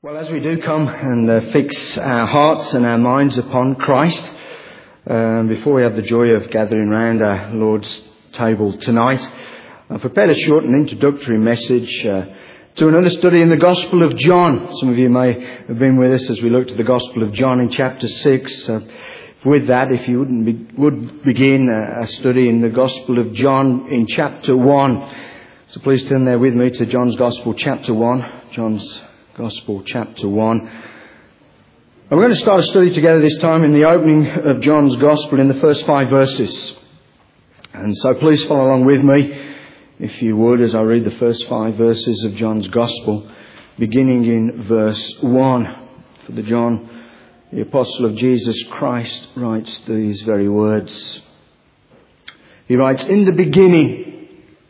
Well, as we do come and fix our hearts and our minds upon Christ, before we have the joy of gathering round our Lord's table tonight, I've prepared a short and introductory message to another study in the Gospel of John. Some of you may have been with us as we looked at the Gospel of John in chapter 6. With that, if you would begin a study in the Gospel of John in chapter 1. So please turn there with me to John's Gospel, chapter 1. John's Gospel, chapter 1. And we're going to start a study together this time in the opening of John's Gospel in the first 5 verses. And so please follow along with me, if you would, as I read the first 5 verses of John's Gospel, beginning in verse 1. For John, the Apostle of Jesus Christ, writes these very words. He writes, "In the beginning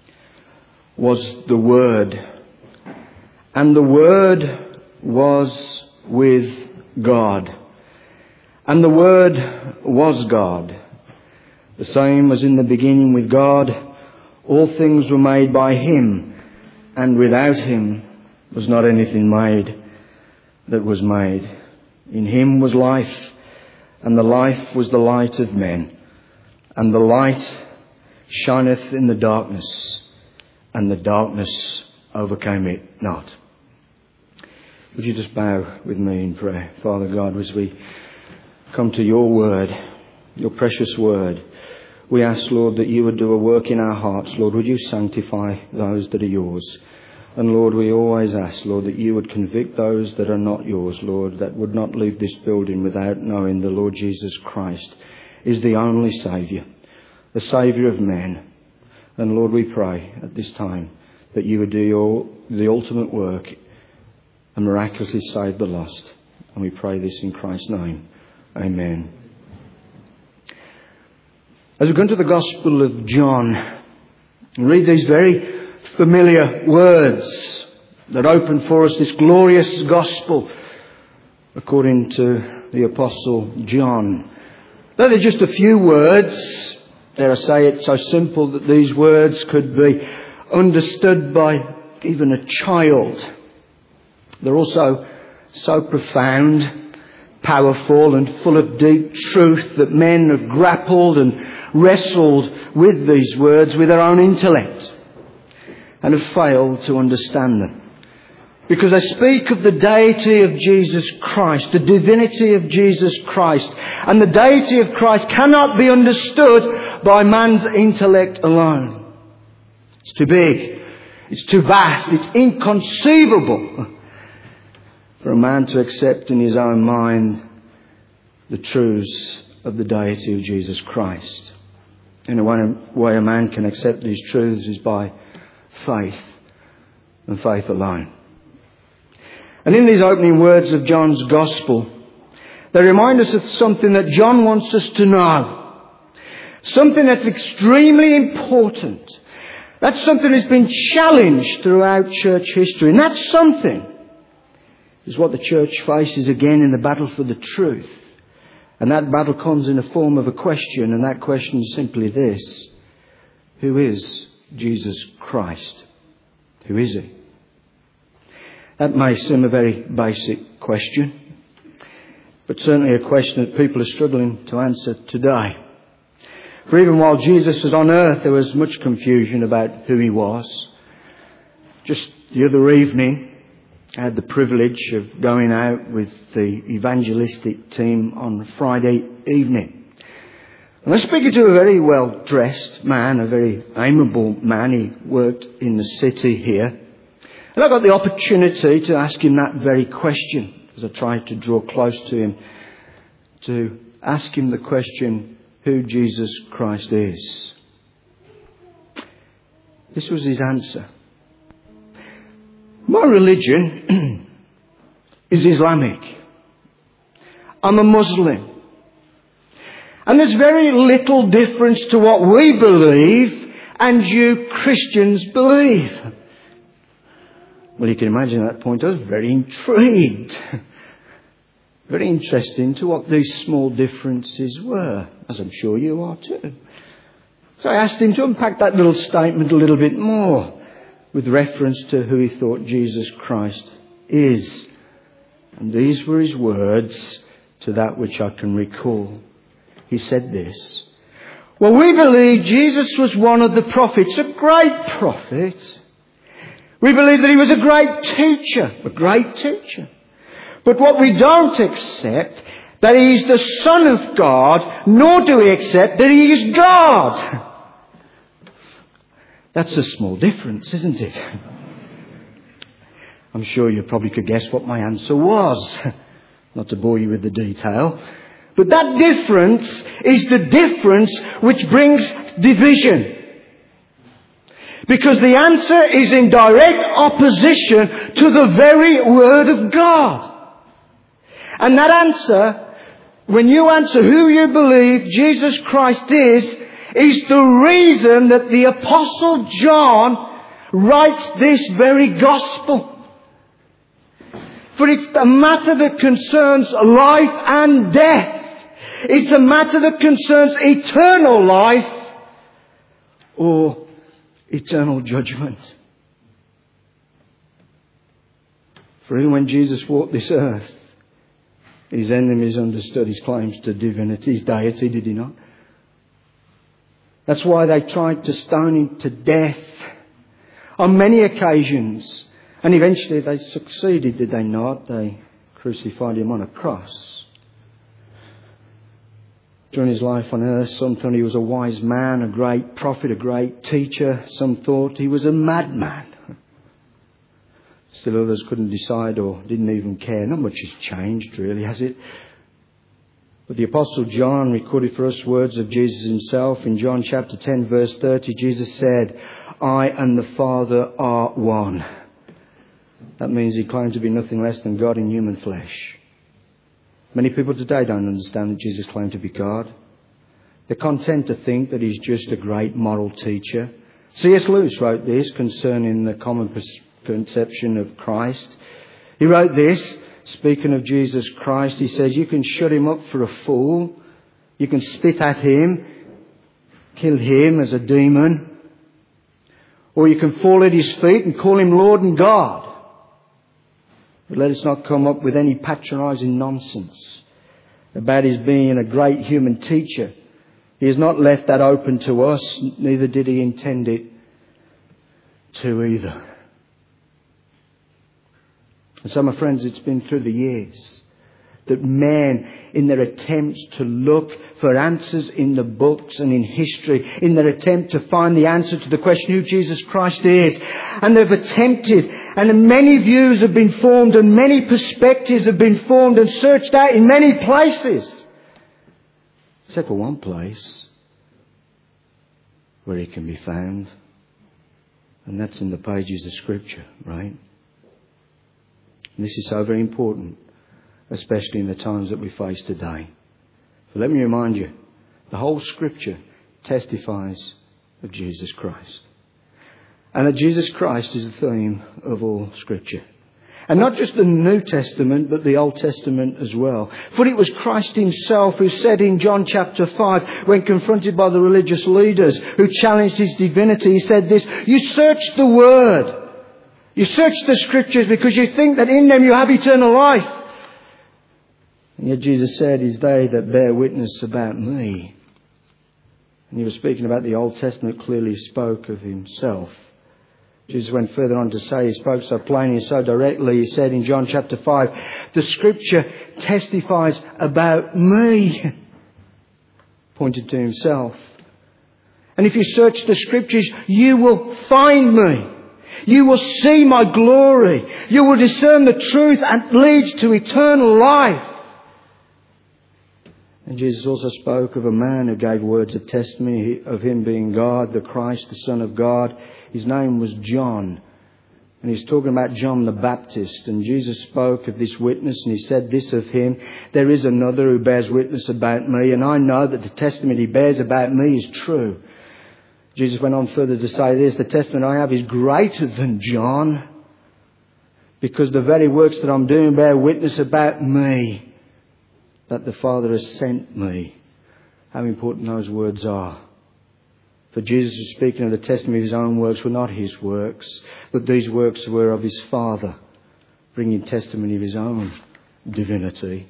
was the Word, and the Word was with God, and the Word was God. The same was in the beginning with God. All things were made by Him, and without Him was not anything made that was made. In Him was life, and the life was the light of men. And the light shineth in the darkness, and the darkness overcame it not." Would you just bow with me in prayer? Father God, as we come to your word, your precious word, we ask, Lord, that you would do a work in our hearts. Lord, would you sanctify those that are yours? And Lord, we always ask, Lord, that you would convict those that are not yours, Lord, that would not leave this building without knowing the Lord Jesus Christ is the only Saviour, the Saviour of men. And Lord, we pray at this time that you would do the ultimate work and miraculously save the lost. And we pray this in Christ's name. Amen. As we go into the Gospel of John, read these very familiar words that open for us this glorious Gospel according to the Apostle John. Though they're just a few words, dare I say it, so simple that these words could be understood by even a child. They're also so profound, powerful and full of deep truth that men have grappled and wrestled with these words with their own intellect and have failed to understand them. Because they speak of the deity of Jesus Christ, the divinity of Jesus Christ. And the deity of Christ cannot be understood by man's intellect alone. It's too big. It's too vast. It's inconceivable for a man to accept in his own mind the truths of the deity of Jesus Christ. And the one way a man can accept these truths is by faith, and faith alone. And in these opening words of John's Gospel, they remind us of something that John wants us to know. Something that's extremely important. That's something that's been challenged throughout church history. And that something is what the church faces again in the battle for the truth. And that battle comes in the form of a question, and that question is simply this: who is Jesus Christ? Who is He? That may seem a very basic question, but certainly a question that people are struggling to answer today. For even while Jesus was on earth, there was much confusion about who He was. Just the other evening, I had the privilege of going out with the evangelistic team on Friday evening. And I was speaking to a very well-dressed man, a very amiable man. He worked in the city here. And I got the opportunity to ask him that very question as I tried to draw close to him, to ask him the question, who Jesus Christ is. This was his answer. My religion is Islamic. I'm a Muslim. And there's very little difference to what we believe and you Christians believe. Well, you can imagine at that point I was very intrigued. Very interested to what these small differences were, as I'm sure you are too. So I asked him to unpack that little statement a little bit more, with reference to who he thought Jesus Christ is And these were his words to that which I can recall. He said this: well, we believe Jesus was one of the prophets, a great prophet. We believe that he was a great teacher. But what we don't accept, that he is the Son of God, nor do we accept that he is God. That's a small difference, isn't it? I'm sure you probably could guess what my answer was. Not to bore you with the detail. But that difference is the difference which brings division. Because the answer is in direct opposition to the very Word of God. And that answer, when you answer who you believe Jesus Christ is the reason that the Apostle John writes this very gospel. For it's a matter that concerns life and death. It's a matter that concerns eternal life or eternal judgment. For even when Jesus walked this earth, his enemies understood his claims to divinity, his deity, did he not? That's why they tried to stone him to death on many occasions. And eventually they succeeded, did they not? They crucified him on a cross. During his life on earth, some thought he was a wise man, a great prophet, a great teacher. Some thought he was a madman. Still others couldn't decide or didn't even care. Not much has changed, really, has it? But the Apostle John recorded for us words of Jesus himself. In John chapter 10, verse 30, Jesus said, I and the Father are one. That means he claimed to be nothing less than God in human flesh. Many people today don't understand that Jesus claimed to be God. They're content to think that he's just a great moral teacher. C.S. Lewis wrote this concerning the common conception of Christ. He wrote this, speaking of Jesus Christ, he says, you can shut him up for a fool. You can spit at him, kill him as a demon. Or you can fall at his feet and call him Lord and God. But let us not come up with any patronising nonsense about his being a great human teacher. He has not left that open to us, neither did he intend it to either. And so, my friends, it's been through the years that men, in their attempts to look for answers in the books and in history, in their attempt to find the answer to the question who Jesus Christ is, and they've attempted, and many views have been formed, and many perspectives have been formed and searched out in many places, except for one place where he can be found, and that's in the pages of Scripture, right? And this is so very important, especially in the times that we face today. So let me remind you, the whole Scripture testifies of Jesus Christ. And that Jesus Christ is the theme of all Scripture. And not just the New Testament, but the Old Testament as well. For it was Christ himself who said in John chapter 5, when confronted by the religious leaders who challenged his divinity, he said this, you search the Word. You search the Scriptures because you think that in them you have eternal life. And yet Jesus said, it's they that bear witness about me. And he was speaking about the Old Testament, clearly spoke of himself. Jesus went further on to say, he spoke so plainly and so directly, he said in John chapter 5, the Scripture testifies about me. Pointed to himself. And if you search the Scriptures, you will find me. You will see my glory. You will discern the truth and leads to eternal life. And Jesus also spoke of a man who gave words of testimony of him being God, the Christ, the Son of God. His name was John. And he's talking about John the Baptist. And Jesus spoke of this witness and he said this of him, there is another who bears witness about me, and I know that the testimony he bears about me is true. Jesus went on further to say this, the testament I have is greater than John, because the very works that I'm doing bear witness about me, that the Father has sent me. How important those words are. For Jesus was speaking of the testimony of his own works were not his works, but these works were of his Father, bringing testimony of his own divinity.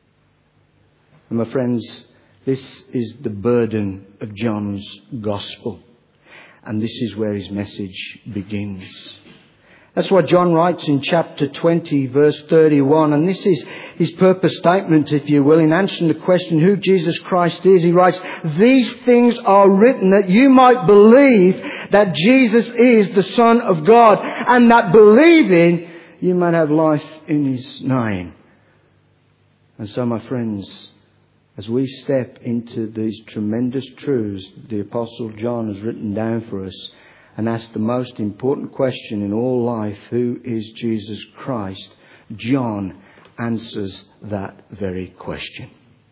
And my friends, this is the burden of John's Gospel. And this is where his message begins. That's what John writes in chapter 20, verse 31. And this is his purpose statement, if you will, in answering the question who Jesus Christ is. He writes, "These things are written that you might believe that Jesus is the Son of God, and that believing you might have life in his name." And so, my friends, as we step into these tremendous truths the Apostle John has written down for us, and ask the most important question in all life, who is Jesus Christ? John answers that very question.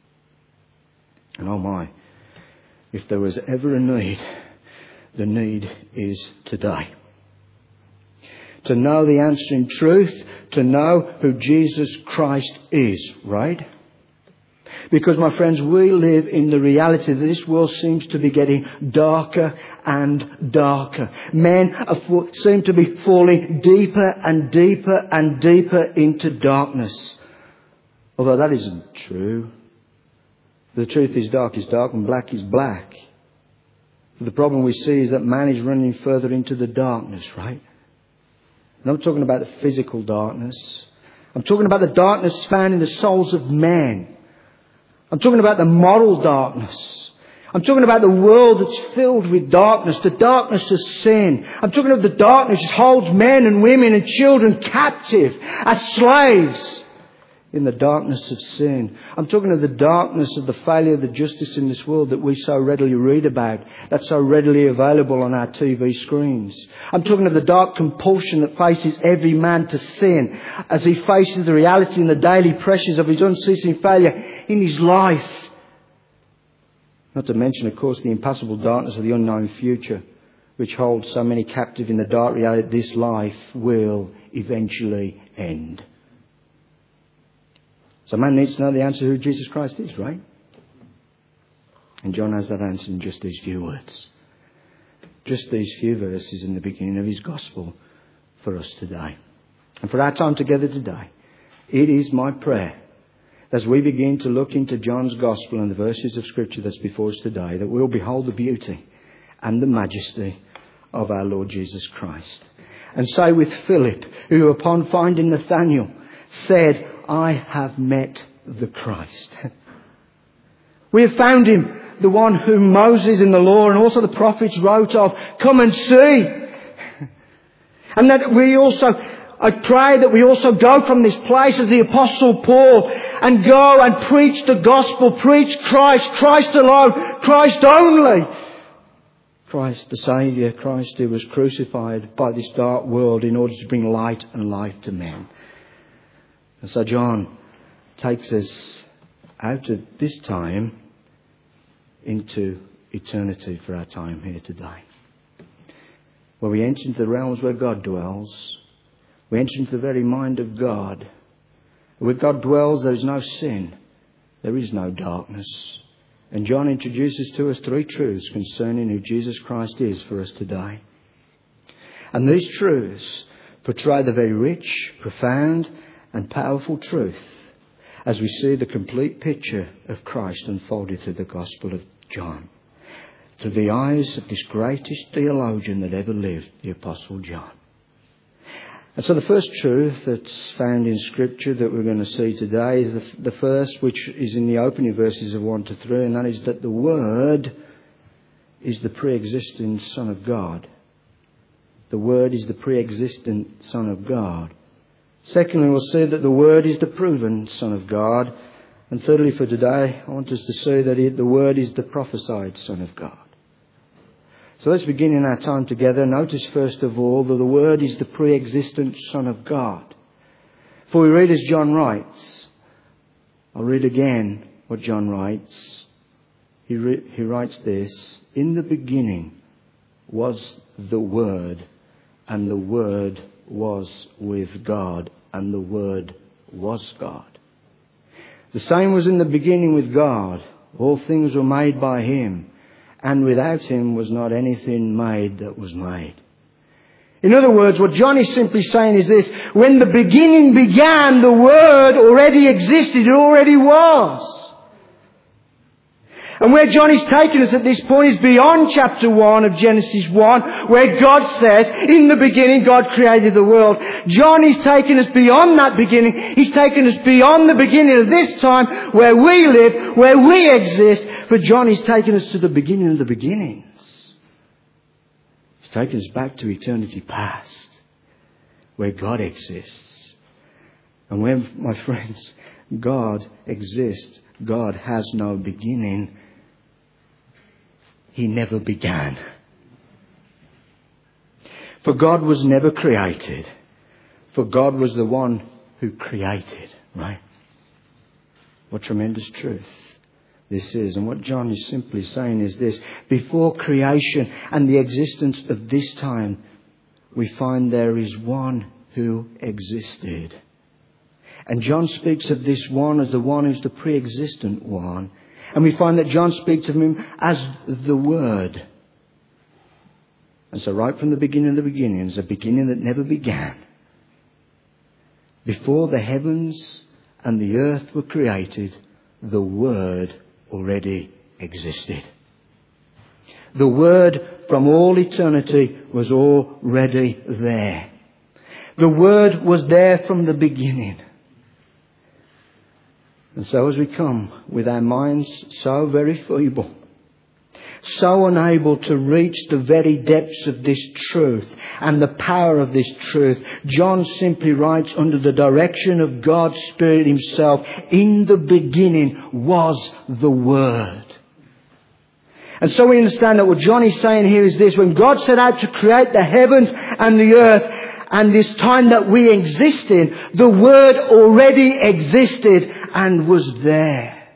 And oh my, if there was ever a need, the need is today. To know the answer in truth, to know who Jesus Christ is, right? Because, my friends, we live in the reality that this world seems to be getting darker and darker. Men seem to be falling deeper and deeper and deeper into darkness. Although that isn't true. The truth is dark and black is black. The problem we see is that man is running further into the darkness, right? And I'm talking about the physical darkness. I'm talking about the darkness found in the souls of men. I'm talking about the moral darkness. I'm talking about the world that's filled with darkness, the darkness of sin. I'm talking about the darkness that holds men and women and children captive as slaves in the darkness of sin. I'm talking of the darkness of the failure of the justice in this world that we so readily read about, that's so readily available on our TV screens. I'm talking of the dark compulsion that faces every man to sin as he faces the reality and the daily pressures of his unceasing failure in his life. Not to mention, of course, the impassable darkness of the unknown future, which holds so many captive in the dark reality that this life will eventually end. So man needs to know the answer who Jesus Christ is, right? And John has that answer in just these few words. Just these few verses in the beginning of his gospel for us today. And for our time together today, it is my prayer, as we begin to look into John's gospel and the verses of scripture that's before us today, that we'll behold the beauty and the majesty of our Lord Jesus Christ. And say with Philip, who upon finding Nathanael said, "I have met the Christ." We have found him, the one whom Moses in the law and also the prophets wrote of. Come and see. And that I pray that we also go from this place as the Apostle Paul and go and preach the gospel, preach Christ, Christ alone, Christ only. Christ the Saviour, Christ who was crucified by this dark world in order to bring light and life to men. And so John takes us out of this time into eternity for our time here today, where we enter into the realms where God dwells. We enter into the very mind of God. Where God dwells, there is no sin. There is no darkness. And John introduces to us three truths concerning who Jesus Christ is for us today. And these truths portray the very rich, profound and powerful truth as we see the complete picture of Christ unfolded through the Gospel of John, through the eyes of this greatest theologian that ever lived, the Apostle John. And so the first truth that's found in Scripture that we're going to see today is the first, which is in the opening verses of 1 to 3, and that is that the Word is the pre-existing Son of God. The Word is the pre-existent Son of God. Secondly, we'll see that the Word is the proven Son of God. And thirdly, for today, I want us to see that the Word is the prophesied Son of God. So let's begin in our time together. Notice first of all that the Word is the pre-existent Son of God. For we read as John writes. I'll read again what John writes. He writes this: "In the beginning was the Word, and the Word was with God, and the Word was God. The same was in the beginning with God. All things were made by Him, and without Him was not anything made that was made." In other words, what John is simply saying is this: when the beginning began, the Word already existed, it already was. And where John is taking us at this point is beyond chapter 1 of Genesis 1, where God says, in the beginning God created the world. John is taking us beyond that beginning. He's taking us beyond the beginning of this time, where we live, where we exist. But John is taking us to the beginning of the beginnings. He's taking us back to eternity past, where God exists. And where, my friends, God exists, God has no beginning. He never began. For God was never created. For God was the one who created. Right? What tremendous truth this is. And what John is simply saying is this: before creation and the existence of this time, we find there is one who existed. And John speaks of this one as the one who's the pre-existent one. And we find that John speaks of him as the Word. And so right from the beginning of the beginnings, a beginning that never began, before the heavens and the earth were created, the Word already existed. The Word from all eternity was already there. The Word was there from the beginning. And so as we come with our minds so very feeble, so unable to reach the very depths of this truth and the power of this truth, John simply writes under the direction of God's Spirit Himself, in the beginning was the Word. And so we understand that what John is saying here is this: when God set out to create the heavens and the earth, and this time that we exist in, the Word already existed and was there.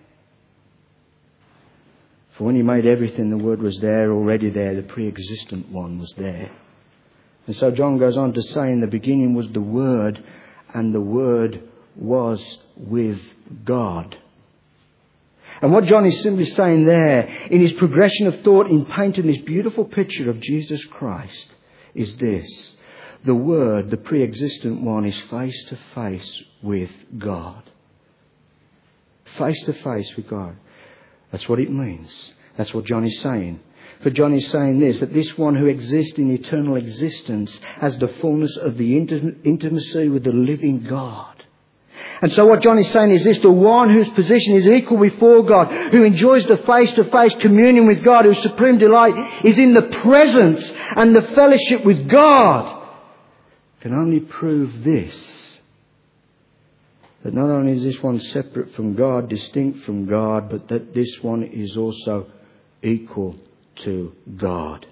For when He made everything, the Word was there, already there. The pre-existent one was there. And so John goes on to say, in the beginning was the Word, and the Word was with God. And what John is simply saying there, in his progression of thought, in painting this beautiful picture of Jesus Christ, is this: the Word, the pre-existent one, is face to face with God. Face to face with God. That's what it means. That's what John is saying. For John is saying this, that this one who exists in eternal existence has the fullness of the intimacy with the living God. And so what John is saying is this: the one whose position is equal before God, who enjoys the face-to-face communion with God, whose supreme delight is in the presence and the fellowship with God, can only prove this: that not only is this one separate from God, distinct from God, but that this one is also equal to God.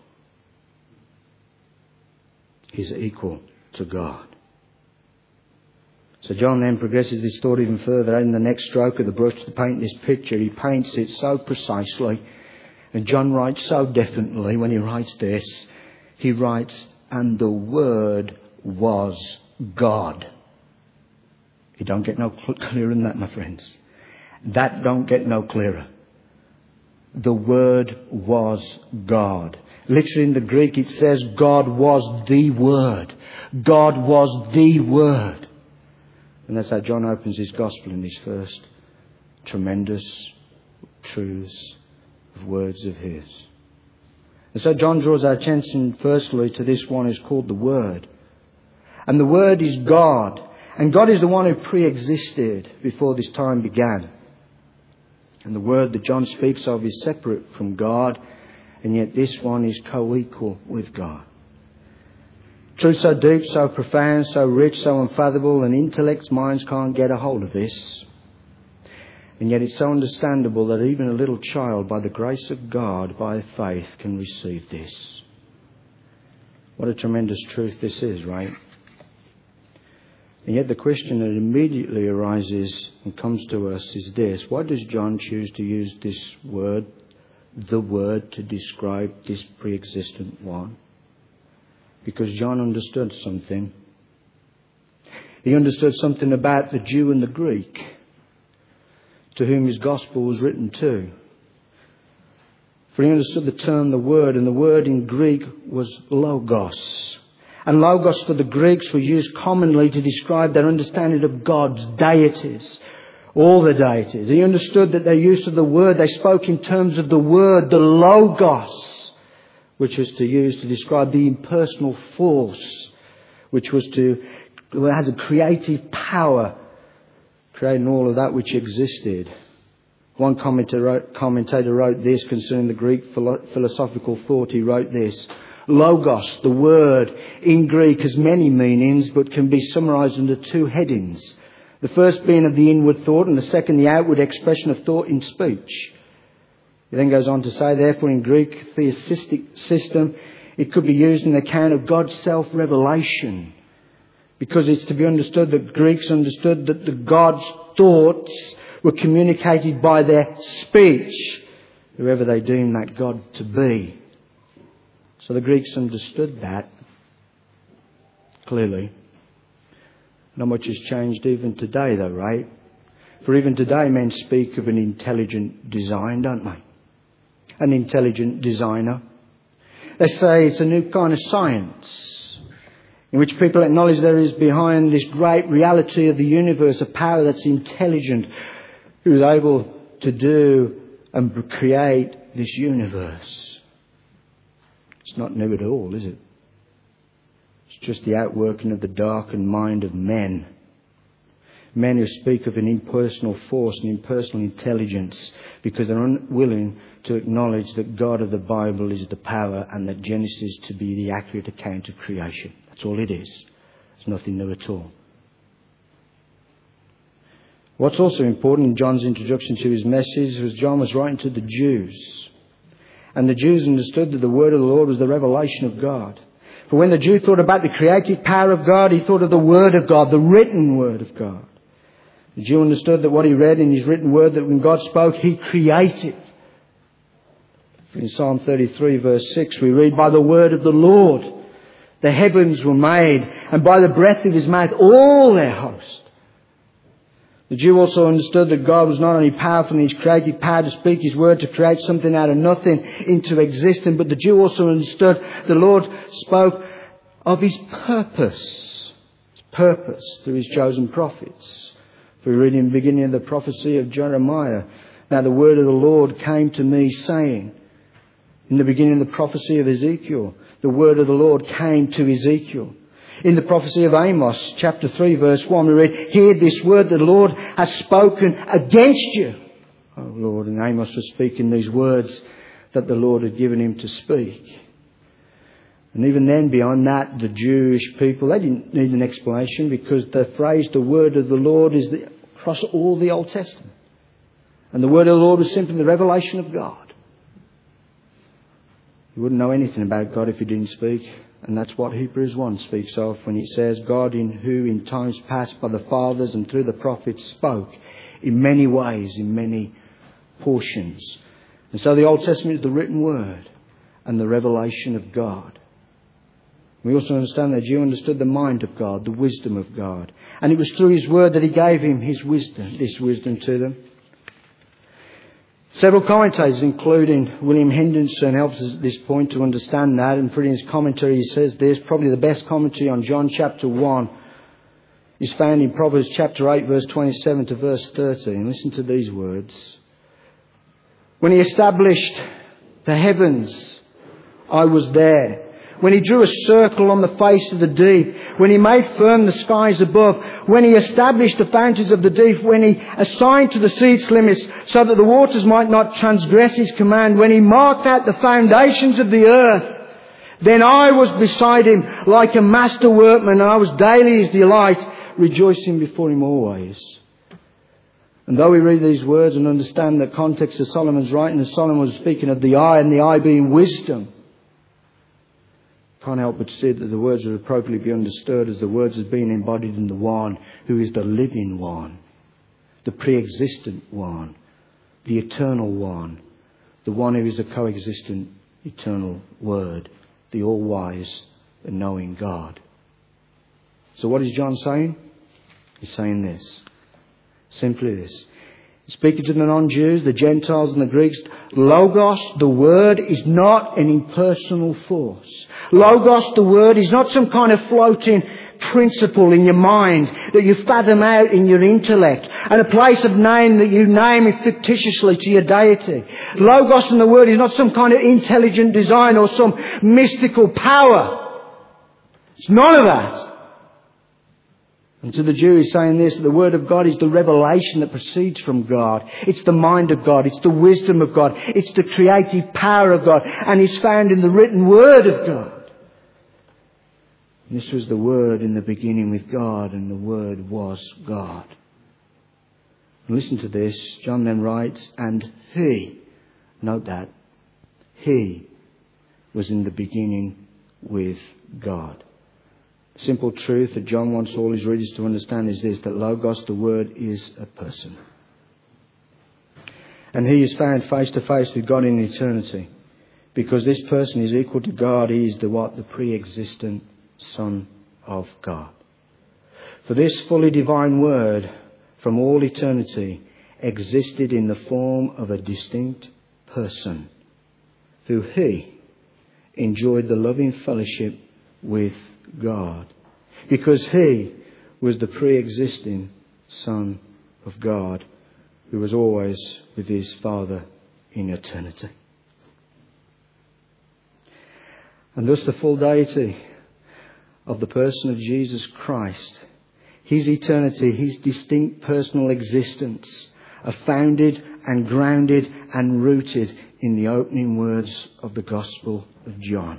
He's equal to God. So John then progresses his thought even further. In the next stroke of the brush to paint this picture, he paints it so precisely. And John writes so definitely when he writes this. He writes, and the Word was God. You don't get no clearer than that, my friends. That don't get no clearer. The Word was God. Literally in the Greek it says God was the Word. God was the Word. And that's how John opens his Gospel in these first tremendous truths of words of his. And so John draws our attention firstly to this one who's called the Word. And the Word is God. And God is the one who pre-existed before this time began. And the Word that John speaks of is separate from God, and yet this one is co-equal with God. Truth so deep, so profound, so rich, so unfathomable, and intellect's minds can't get a hold of this. And yet it's so understandable that even a little child, by the grace of God, by faith, can receive this. What a tremendous truth this is, right? And yet the question that immediately arises and comes to us is this: why does John choose to use this word, the Word, to describe this pre-existent one? Because John understood something. He understood something about the Jew and the Greek, to whom his Gospel was written to. For he understood the term the Word, and the word in Greek was logos. And logos for the Greeks were used commonly to describe their understanding of God's deities. All the deities. He understood that their use of the word, they spoke in terms of the word, the logos, which was to use to describe the impersonal force, which has a creative power, creating all of that which existed. One commentator wrote this concerning the Greek philosophical thought. He wrote this: Logos, the word, in Greek has many meanings, but can be summarized under two headings. The first being of the inward thought, and the second the outward expression of thought in speech. He then goes on to say, therefore, in Greek theistic system, it could be used in the account of God's self-revelation. Because it's to be understood that Greeks understood that the God's thoughts were communicated by their speech, whoever they deemed that God to be. So the Greeks understood that clearly. Not much has changed even today though, right? For even today men speak of an intelligent design, don't they? An intelligent designer. They say it's a new kind of science in which people acknowledge there is behind this great reality of the universe a power that's intelligent, who is able to do and create this universe. It's not new at all, is it? It's just the outworking of the darkened mind of men. Men who speak of an impersonal force and impersonal intelligence because they're unwilling to acknowledge that God of the Bible is the power and that Genesis to be the accurate account of creation. That's all it is. It's nothing new at all. What's also important in John's introduction to his message was John was writing to the Jews. And the Jews understood that the word of the Lord was the revelation of God. For when the Jew thought about the creative power of God, he thought of the word of God, the written word of God. The Jew understood that what he read in his written word, that when God spoke, he created. In Psalm 33 verse 6 we read, by the word of the Lord the heavens were made, and by the breath of his mouth all their host. The Jew also understood that God was not only powerful in his creative power to speak his word, to create something out of nothing into existence, but the Jew also understood the Lord spoke of his purpose through his chosen prophets. For we read in the beginning of the prophecy of Jeremiah, now the word of the Lord came to me saying, in the beginning of the prophecy of Ezekiel, the word of the Lord came to Ezekiel. In the prophecy of Amos, chapter 3, verse 1, we read, hear this word that the Lord has spoken against you. Oh Lord, and Amos was speaking these words that the Lord had given him to speak. And even then, beyond that, the Jewish people, they didn't need an explanation because the phrase, the word of the Lord, is across all the Old Testament. And the word of the Lord was simply the revelation of God. You wouldn't know anything about God if he didn't speak. And that's what Hebrews 1 speaks of when it says, God in who in times past by the fathers and through the prophets spoke in many ways, in many portions. And so the Old Testament is the written word and the revelation of God. We also understand that Jew understood the mind of God, the wisdom of God. And it was through his word that he gave him his wisdom, this wisdom to them. Several commentators, including William Henderson, helps us at this point to understand that. And in his commentary he says this, probably the best commentary on John chapter 1 is found in Proverbs chapter 8 verse 27 to verse 13. Listen to these words. When he established the heavens, I was there. When he drew a circle on the face of the deep, when he made firm the skies above, when he established the fountains of the deep, when he assigned to the sea its limits so that the waters might not transgress his command, when he marked out the foundations of the earth, then I was beside him like a master workman, and I was daily his delight, rejoicing before him always. And though we read these words and understand the context of Solomon's writing, and Solomon was speaking of the eye, and the eye being wisdom, can't help but see that the words would appropriately be understood as the words as being embodied in the one who is the living one, the pre-existent one, the eternal one, the one who is a coexistent eternal word, the all-wise and knowing God. So what is John saying? He's saying this, simply this. Speaking to the non-Jews, the Gentiles and the Greeks, Logos, the Word, is not an impersonal force. Logos, the Word, is not some kind of floating principle in your mind that you fathom out in your intellect, and a place of name that you name it fictitiously to your deity. Logos and the Word is not some kind of intelligent design or some mystical power. It's none of that. And to the Jew he's saying this, that the Word of God is the revelation that proceeds from God. It's the mind of God. It's the wisdom of God. It's the creative power of God. And it's found in the written Word of God. And this was the Word in the beginning with God, and the Word was God. And listen to this. John then writes, and He, note that, He was in the beginning with God. Simple truth that John wants all his readers to understand is this, that Logos, the Word, is a person. And He is found face to face with God in eternity. Because this person is equal to God. He is the what? The pre-existent Son of God. For this fully divine Word from all eternity existed in the form of a distinct person who He enjoyed the loving fellowship with God, because He was the pre-existing Son of God who was always with His Father in eternity. And thus the full deity of the person of Jesus Christ, His eternity, His distinct personal existence, are founded and grounded and rooted in the opening words of the Gospel of John.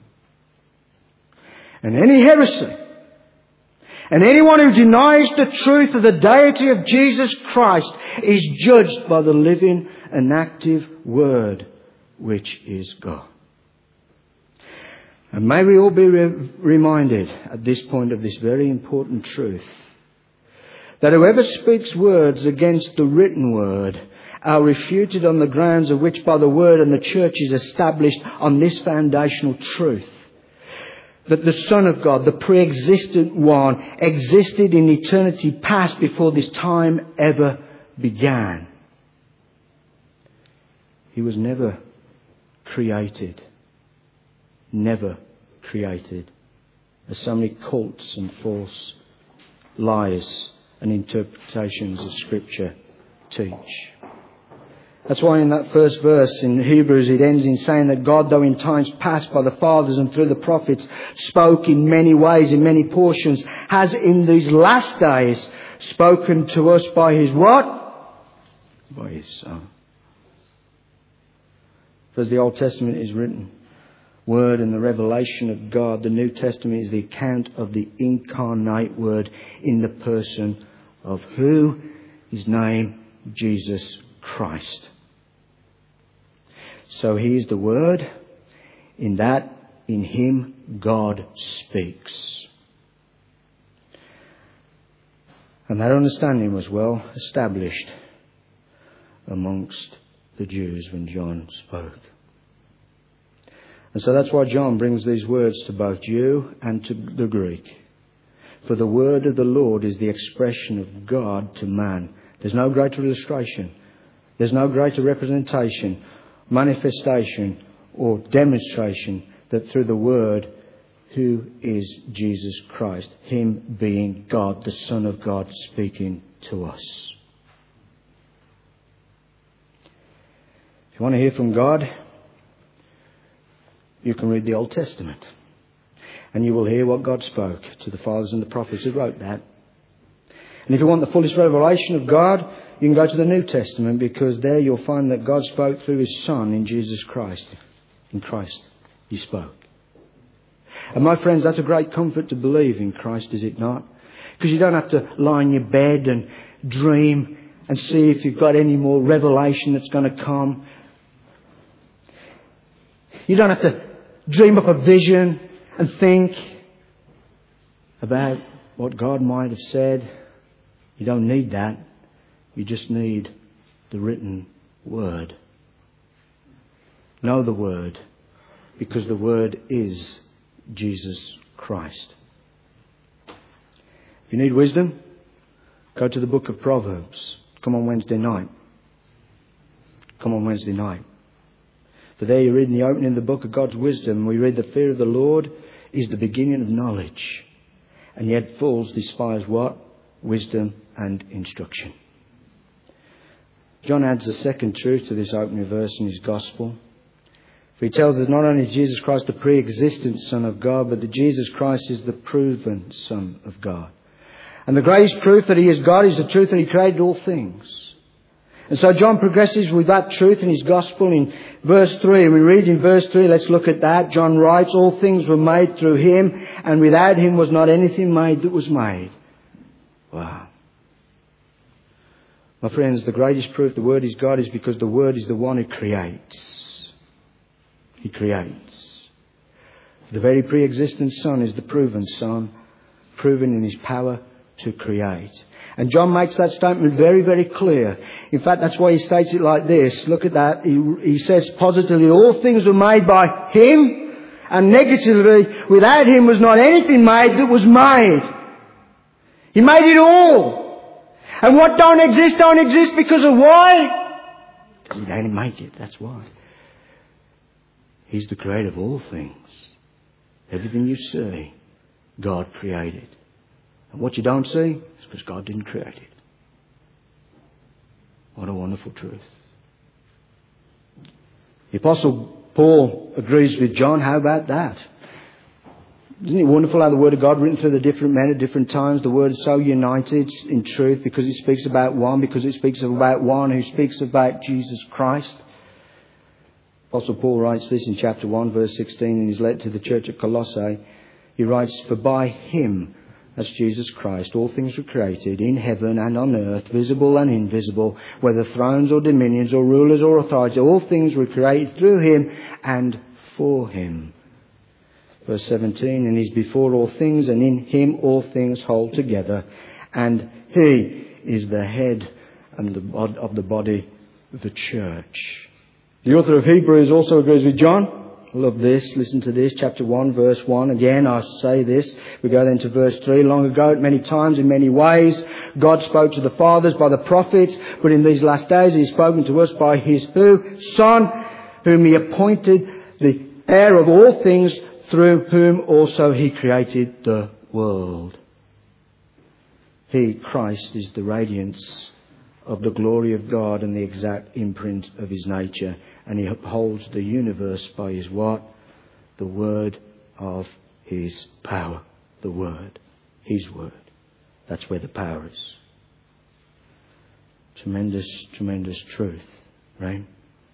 And any heresy, and anyone who denies the truth of the deity of Jesus Christ is judged by the living and active Word, which is God. And may we all be reminded at this point of this very important truth, that whoever speaks words against the written Word are refuted on the grounds of which by the Word and the Church is established on this foundational truth. That the Son of God, the pre-existent one, existed in eternity past before this time ever began. He was never created. Never created. As so many cults and false lies and interpretations of Scripture teach. That's why in that first verse in Hebrews it ends in saying that God, though in times past by the fathers and through the prophets spoke in many ways, in many portions, has in these last days spoken to us by His what? By His Son. For as the Old Testament is written, Word and the revelation of God, the New Testament is the account of the incarnate Word in the person of who? His name, Jesus Christ. So He is the Word, in that in Him God speaks. And that understanding was well established amongst the Jews when John spoke. And so that's why John brings these words to both Jew and to the Greek. For the word of the Lord is the expression of God to man. There's no greater illustration. There's no greater representation, manifestation or demonstration that through the Word, who is Jesus Christ, Him being God, the Son of God, speaking to us. If you want to hear from God, you can read the Old Testament. And you will hear what God spoke to the fathers and the prophets who wrote that. And if you want the fullest revelation of God, you can go to the New Testament, because there you'll find that God spoke through His Son in Jesus Christ. In Christ He spoke. And my friends, that's a great comfort to believe in Christ, is it not? Because you don't have to lie in your bed and dream and see if you've got any more revelation that's going to come. You don't have to dream up a vision and think about what God might have said. You don't need that. You just need the written Word. Know the Word, because the Word is Jesus Christ. If you need wisdom, go to the book of Proverbs. Come on Wednesday night. Come on Wednesday night. For there you read in the opening of the book of God's wisdom, we read the fear of the Lord is the beginning of knowledge. And yet fools despise what? Wisdom and instruction. John adds a second truth to this opening verse in his gospel. For he tells us not only is Jesus Christ the pre-existent Son of God, but that Jesus Christ is the proven Son of God. And the greatest proof that he is God is the truth that he created all things. And so John progresses with that truth in his gospel in verse 3. We read in verse 3, let's look at that. John writes, all things were made through him, and without him was not anything made that was made. Wow. My friends, the greatest proof the Word is God is because the Word is the one who creates. He creates. The very pre-existent Son is the proven Son, proven in his power to create. And John makes that statement very, very clear. In fact, that's why he states it like this. Look at that. He says positively, all things were made by him, and negatively, without him was not anything made that was made. He made it all. And what don't exist because of why? Because he didn't make it. That's why. He's the creator of all things. Everything you see, God created. And what you don't see is because God didn't create it. What a wonderful truth. The Apostle Paul agrees with John. How about that? Isn't it wonderful how the Word of God written through the different men at different times, the Word is so united in truth because it speaks about one, because it speaks about one who speaks about Jesus Christ. Apostle Paul writes this in chapter 1 verse 16 in his letter to the church at Colossae. He writes, for by him, that's Jesus Christ, all things were created in heaven and on earth, visible and invisible, whether thrones or dominions or rulers or authorities, all things were created through him and for him. Verse 17, and he's before all things, and in him all things hold together. And he is the head of the body of the church. The author of Hebrews also agrees with John. I love this. Listen to this. Chapter 1, verse 1. Again, I say this. We go then to verse 3. Long ago, at many times, in many ways, God spoke to the fathers by the prophets, but in these last days He's spoken to us by His who? Son, whom He appointed the heir of all things, through whom also He created the world. He, Christ, is the radiance of the glory of God and the exact imprint of His nature. And He upholds the universe by His what? The word of His power. The word. His word. That's where the power is. Tremendous, tremendous truth. Right?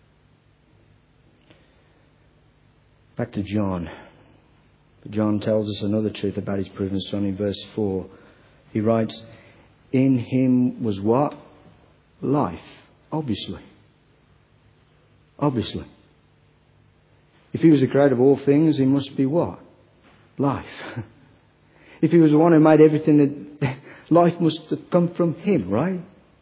Back to John. John tells us another truth about His proven Son in verse 4. He writes, in Him was what? Life. Obviously. Obviously. If He was the creator of all things, He must be what? Life. If He was the one who made everything, that life must have come from Him, right?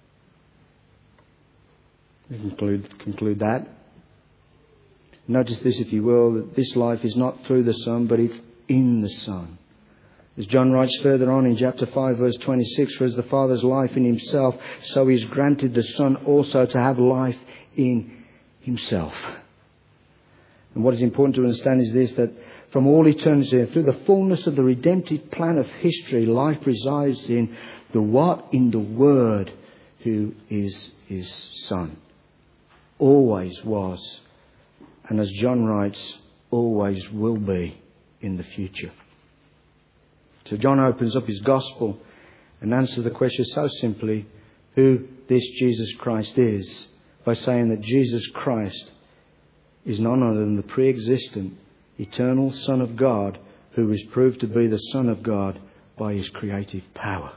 We conclude that. Notice this, if you will, that this life is not through the Son, but it's in the Son. As John writes further on in chapter 5, verse 26, for as the Father's life in Himself, so He's granted the Son also to have life in Himself. And what is important to understand is this, that from all eternity, through the fullness of the redemptive plan of history, life resides in the what? In the Word, who is His Son. Always was. And as John writes, always will be in the future. So John opens up his gospel and answers the question so simply, who this Jesus Christ is, by saying that Jesus Christ is none other than the pre-existent, eternal Son of God, who is proved to be the Son of God by His creative power.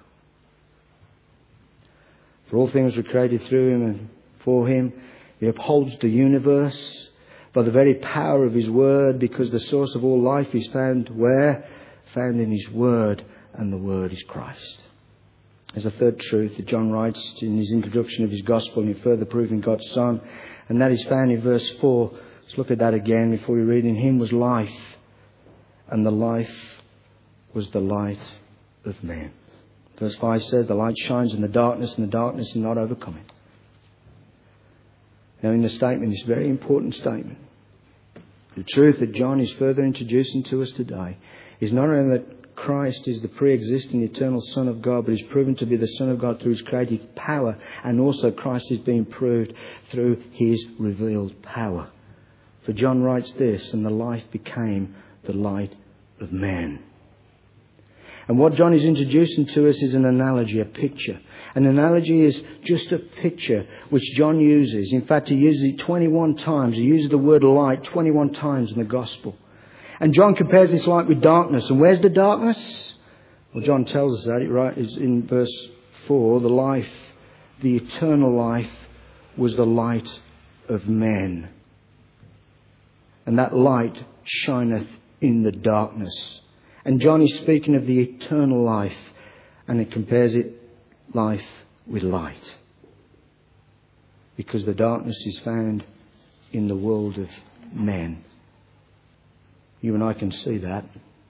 For all things were created through Him and for Him. He upholds the universe by the very power of His Word, because the source of all life is found where? Found in His Word, and the Word is Christ. There's a third truth that John writes in his introduction of his Gospel in further proving God's Son, and that is found in verse 4. Let's look at that again before we read. In Him was life, and the life was the light of men. Verse 5 says, the light shines in the darkness and the darkness is not overcome it. Now in the statement, this very important statement, the truth that John is further introducing to us today is not only that Christ is the pre-existing eternal Son of God, but is proven to be the Son of God through His creative power, and also Christ is being proved through His revealed power. For John writes this, and the life became the light of man. And what John is introducing to us is an analogy, a picture. An analogy is just a picture which John uses. In fact, he uses it 21 times. He uses the word light 21 times in the Gospel. And John compares this light with darkness. And where's the darkness? Well, John tells us that. It right is in verse 4. The life, the eternal life, was the light of men. And that light shineth in the darkness. And John is speaking of the eternal life, and it compares it, life, with light. Because the darkness is found in the world of men. You and I can see that.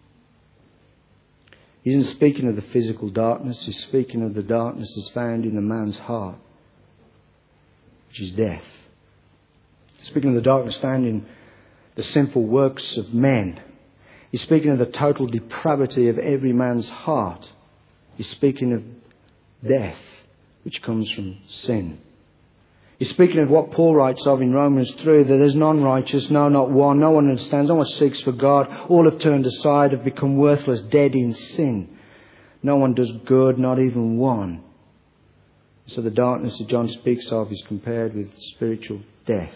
He isn't speaking of the physical darkness, he's speaking of the darkness that's found in a man's heart, which is death. He's speaking of the darkness found in the sinful works of men. He's speaking of the total depravity of every man's heart. He's speaking of death, which comes from sin. He's speaking of what Paul writes of in Romans 3, that there's none righteous, no, not one. No one understands, no one seeks for God. All have turned aside, have become worthless, dead in sin. No one does good, not even one. So the darkness that John speaks of is compared with spiritual death.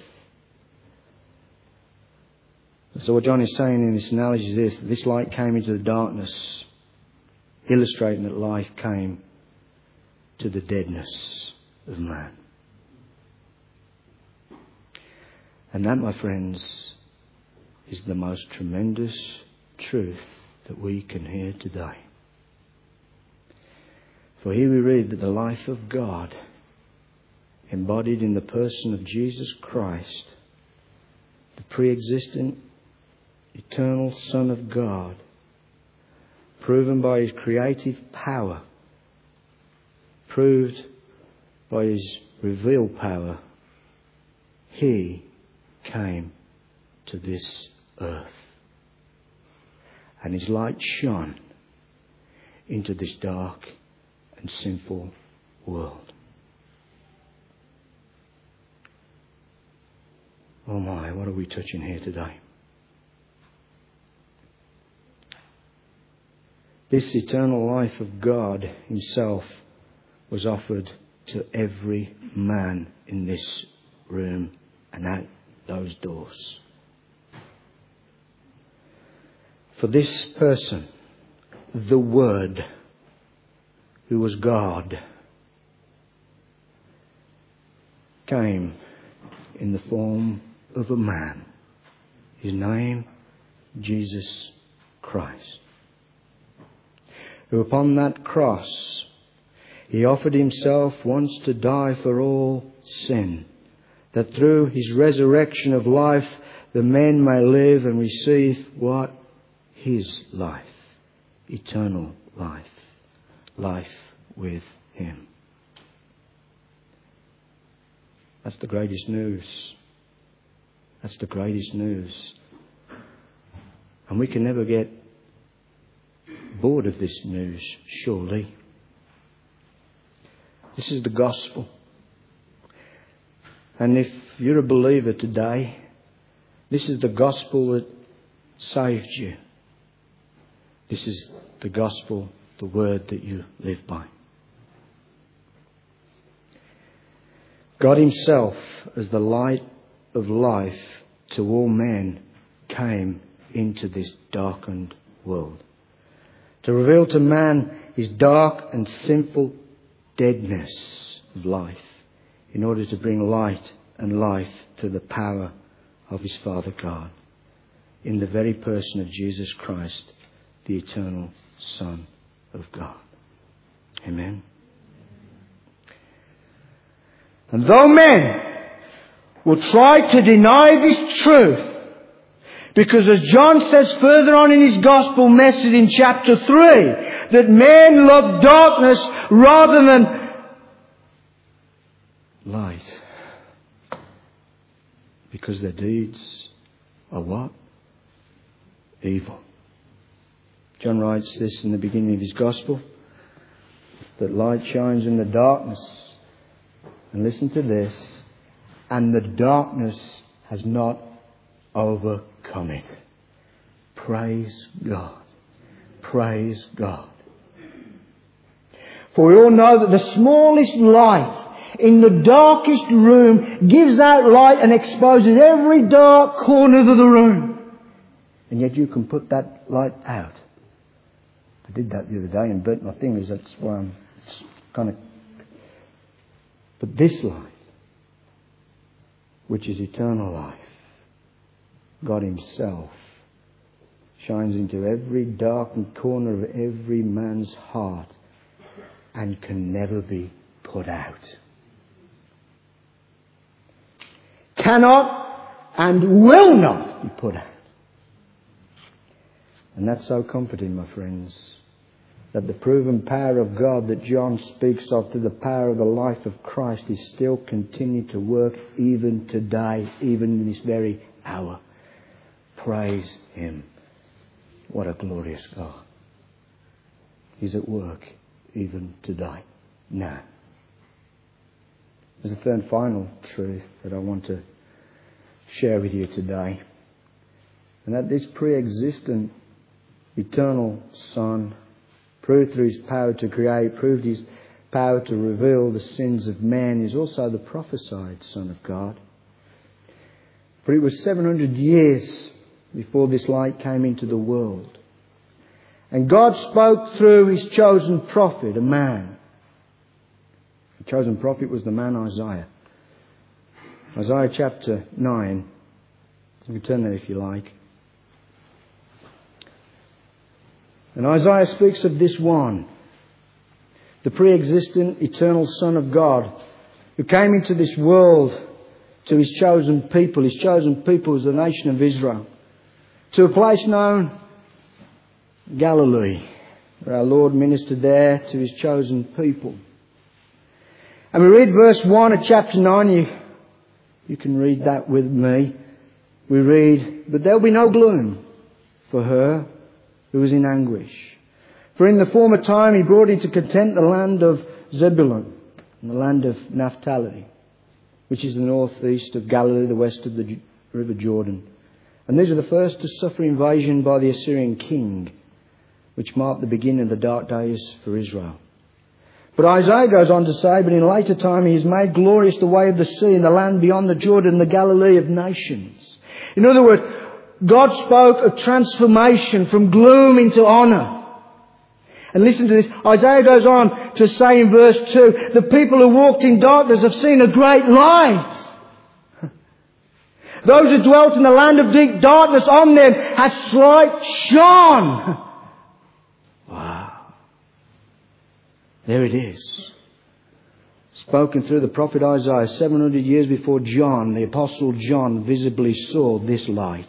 So what John is saying in this analogy is this: that this light came into the darkness, illustrating that life came to the deadness of man. And that, my friends, is the most tremendous truth that we can hear today. For here we read that the life of God, embodied in the person of Jesus Christ, the pre-existent eternal Son of God, proven by His creative power, proved by His revealed power, He came to this earth. And His light shone into this dark and sinful world. Oh my, what are we touching here today? This eternal life of God Himself was offered to every man in this room and at those doors. For this person, the Word, who was God, came in the form of a man. His name, Jesus Christ. Who upon that cross, He offered Himself once to die for all sin, that through His resurrection of life, the men may live and receive what? His life. Eternal life. Life with Him. That's the greatest news. That's the greatest news. And we can never get bored of this news, surely. This is the gospel. And if you're a believer today, this is the gospel that saved you. This is the gospel, the word that you live by. God Himself, as the light of life to all men, came into this darkened world to reveal to man his dark and sinful deadness of life, in order to bring light and life to the power of His Father God, in the very person of Jesus Christ, the eternal Son of God. Amen. And though men will try to deny this truth, Because as John says further on in his gospel message in chapter 3, that men love darkness rather than light. Because their deeds are what? Evil. John writes this in the beginning of his gospel, that light shines in the darkness. And listen to this. And the darkness has not overcome it. Praise God. Praise God. For we all know that the smallest light in the darkest room gives out light and exposes every dark corner of the room. And yet you can put that light out. I did that the other day and burnt my fingers. That's why it's kind of... But this light, which is eternal life, God Himself, shines into every darkened corner of every man's heart and can never be put out. Cannot and will not be put out. And that's so comforting, my friends, that the proven power of God that John speaks of through the power of the life of Christ is still continuing to work even today, even in this very hour. Praise Him. What a glorious God. He's at work even today. Now, there's a third and final truth that I want to share with you today. And that this pre-existent, eternal Son, proved through His power to create, proved His power to reveal the sins of man, is also the prophesied Son of God. For it was 700 years before this light came into the world. And God spoke through His chosen prophet, a man. The chosen prophet was the man Isaiah. Isaiah chapter 9. You can turn there if you like. And Isaiah speaks of this one, the pre-existent eternal Son of God, who came into this world to His chosen people. His chosen people was the nation of Israel. To a place known Galilee, where our Lord ministered there to His chosen people. And we read verse 1 of chapter 9. You can read that with me. We read, "But there will be no gloom for her who was in anguish. For in the former time He brought into content the land of Zebulun and the land of Naphtali, which is the northeast of Galilee, the west of the river Jordan. And these are the first to suffer invasion by the Assyrian king, which marked the beginning of the dark days for Israel. But Isaiah goes on to say, but in later time He has made glorious the way of the sea and the land beyond the Jordan, the Galilee of nations." In other words, God spoke of transformation from gloom into honour. And listen to this. Isaiah goes on to say in verse 2, the people who walked in darkness have seen a great light. Those who dwelt in the land of deep darkness, on them has light shone. Wow. There it is. Spoken through the prophet Isaiah 700 years before John, the Apostle John, visibly saw this light.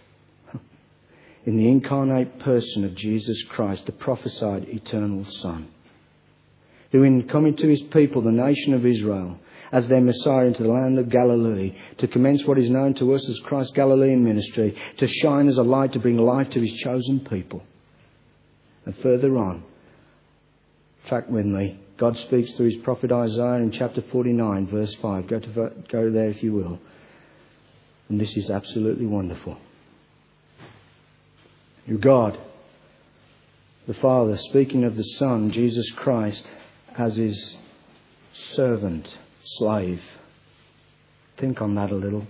In the incarnate person of Jesus Christ, the prophesied eternal Son, who in coming to His people, the nation of Israel, as their Messiah into the land of Galilee, to commence what is known to us as Christ's Galilean ministry, to shine as a light to bring life to His chosen people. And further on, track with me, God speaks through His prophet Isaiah in chapter 49, verse 5. Go there if you will. And this is absolutely wonderful. Your God, the Father, speaking of the Son, Jesus Christ, as His servant, slave. Think on that a little.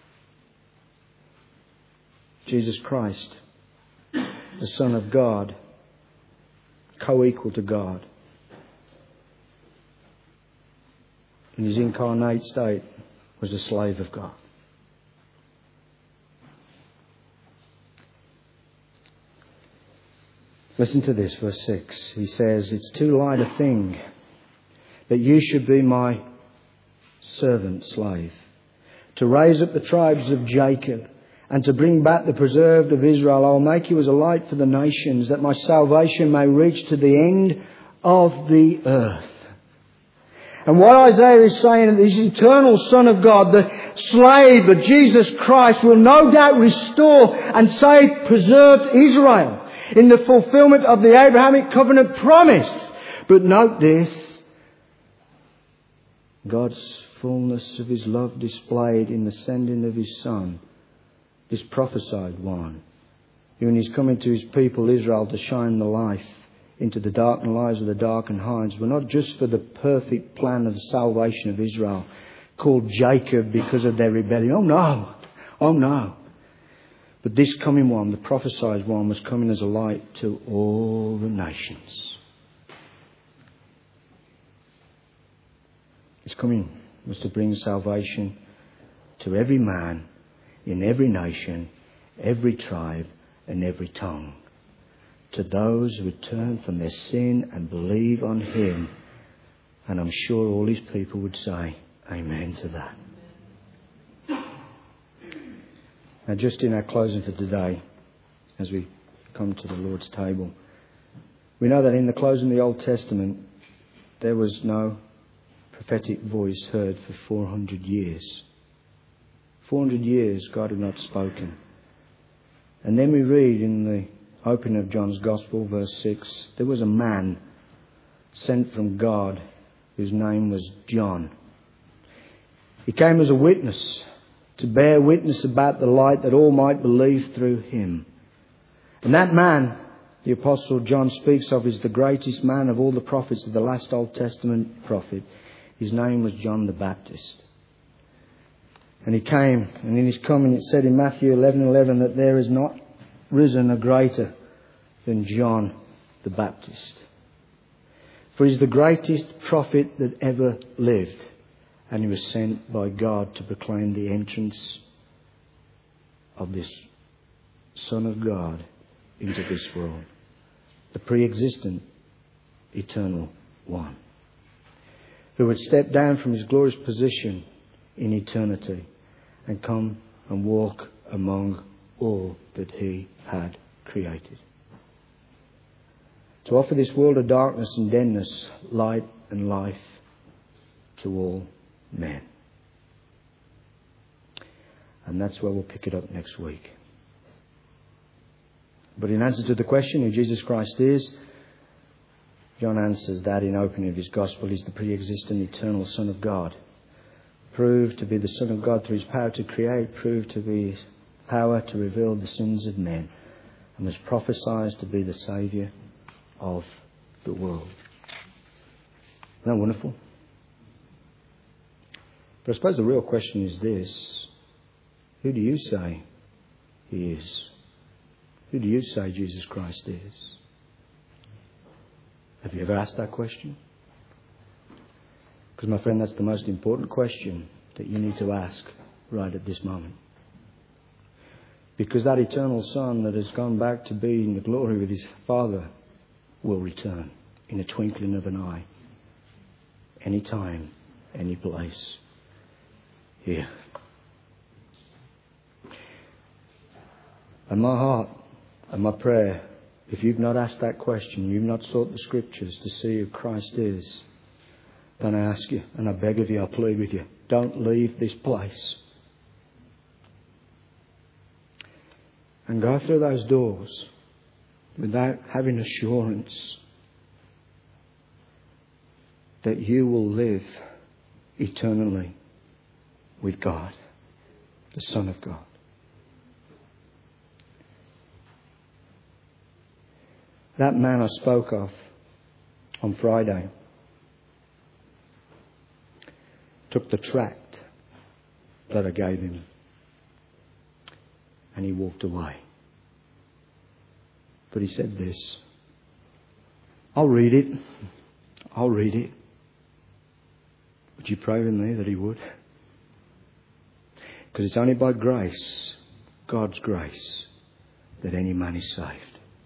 Jesus Christ, the Son of God, co-equal to God, in His incarnate state, was a slave of God. Listen to this, verse 6. He says, "It's too light a thing that you should be my servant, slave, to raise up the tribes of Jacob and to bring back the preserved of Israel. I will make you as a light for the nations, that my salvation may reach to the end of the earth. And what Isaiah is saying, that this eternal Son of God, the slave of Jesus Christ, will no doubt restore and save preserved Israel in the fulfillment of the Abrahamic covenant promise. But note this, God's fullness of His love displayed in the sending of His Son, this prophesied one, when He's coming to His people Israel to shine the light into the darkened lives of the darkened hinds, were not just for the perfect plan of the salvation of Israel, called Jacob because of their rebellion. Oh no. But this coming one, the prophesied one, was coming as a light to all the nations. His coming was to bring salvation to every man, in every nation, every tribe and every tongue. To those who would turn from their sin and believe on Him. And I'm sure all His people would say amen to that. Now, just in our closing for today, as we come to the Lord's table, we know that in the closing of the Old Testament, there was no prophetic voice heard for 400 years. 400 years God had not spoken. And then we read in the opening of John's Gospel, verse 6, there was a man sent from God whose name was John. He came as a witness, to bear witness about the light, that all might believe through him. And that man, the Apostle John speaks of, is the greatest man of all the prophets of the last Old Testament prophet. His name was John the Baptist. And he came, and in his coming it said in Matthew 11:11 that there is not risen a greater than John the Baptist. For he's the greatest prophet that ever lived. And he was sent by God to proclaim the entrance of this Son of God into this world. The pre-existent, eternal one. Who would step down from his glorious position in eternity and come and walk among all that he had created. To offer this world of darkness and deadness, light and life to all men. And that's where we'll pick it up next week. But in answer to the question who Jesus Christ is, John answers that in opening of his Gospel. He's the pre-existent eternal Son of God. Proved to be the Son of God through his power to create, proved to be his power to reveal the sins of men, and was prophesied to be the Saviour of the world. Isn't that wonderful? But I suppose the real question is this: who do you say he is? Who do you say Jesus Christ is? Have you ever asked that question? Because, my friend, that's the most important question that you need to ask right at this moment. Because that eternal Son that has gone back to be in the glory with his Father will return in a twinkling of an eye. Any time, any place. Here. And my heart and my prayer, if you've not asked that question, you've not sought the Scriptures to see who Christ is, then I ask you, and I beg of you, I plead with you, don't leave this place. And go through those doors without having assurance that you will live eternally with God, the Son of God. That man I spoke of on Friday took the tract that I gave him and he walked away. But he said this: I'll read it. Would you pray with me that he would? Because it's only by grace, God's grace, that any man is saved.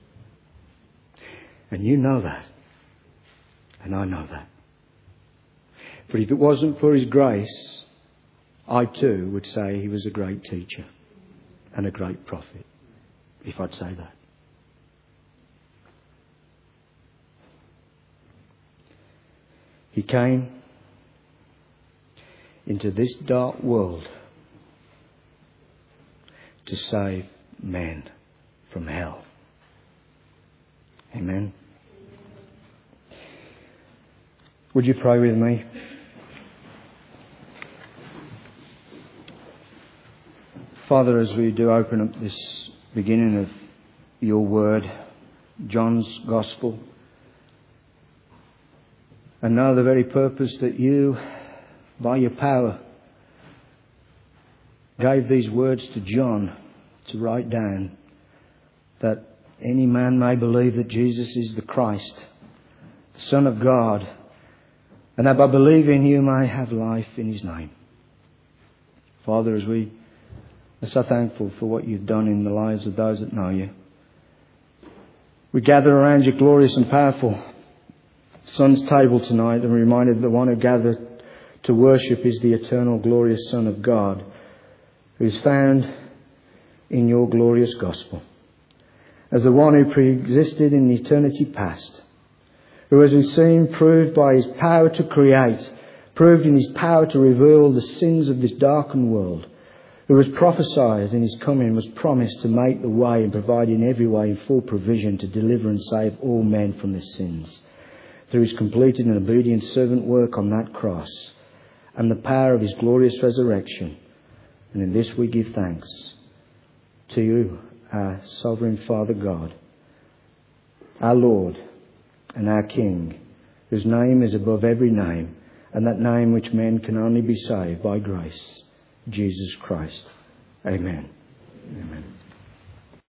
And you know that. And I know that. But if it wasn't for his grace, I too would say he was a great teacher. and a great prophet, if I'd say that. He came into this dark world to save man from hell. Amen. Would you pray with me? Father, as we do open up this beginning of your word, John's Gospel, and know the very purpose that you, by your power, gave these words to John to write down, that any man may believe that Jesus is the Christ, the Son of God, and that by believing you may have life in his name. Father, as we are so thankful for what you've done in the lives of those that know you, we gather around your glorious and powerful Son's table tonight and reminded that the one who gathered to worship is the eternal glorious Son of God, who is found in your glorious gospel as the one who pre-existed in eternity past, who, as we've seen, proved by his power to create, proved in his power to reveal the sins of this darkened world, who was prophesied in his coming, was promised to make the way and provide in every way in full provision to deliver and save all men from their sins, through his completed and obedient servant work on that cross and the power of his glorious resurrection. And in this we give thanks to you, our sovereign Father God, our Lord and our King, whose name is above every name, and that name which men can only be saved by grace, Jesus Christ. Amen. Amen.